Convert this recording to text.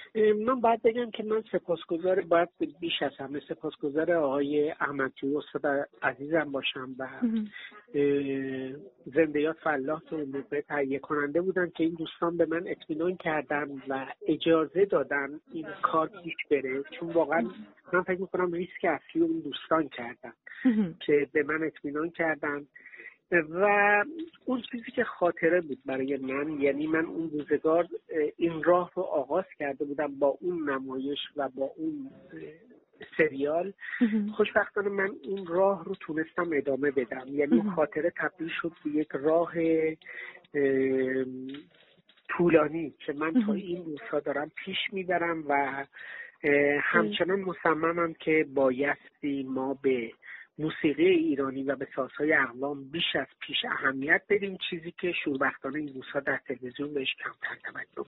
من باید بگم که من باید بیش از همه سپاسگزار آقای احمدجویی استاد عزیزم باشم و زنده‌یاد فلاح که اون موقع تهیه کننده بودن که این دوستان به من اطمینان کردن و اجازه دادن این کار پیش بره، چون واقعا من فکر میکنم ریسک اصلی اون دوستان کردن که به من اطمینان کردن و اون چیزی که خاطره بود برای من، یعنی من اون روزگار این راه رو آغاز کرده بودم با اون نمایش و با اون سریال. خوشبختانه من اون راه رو تونستم ادامه بدم، یعنی اون خاطره تبدیل شد به یک راه طولانی که من تا این روزها دارم پیش میبرم و همچنان مصممم که بایستی ما به موسیقی ایرانی و به سازهای اقلام بیش از پیش اهمیت بدیم، چیزی که شوربختانه این روزها در تلویزیون بهش کمتر توجه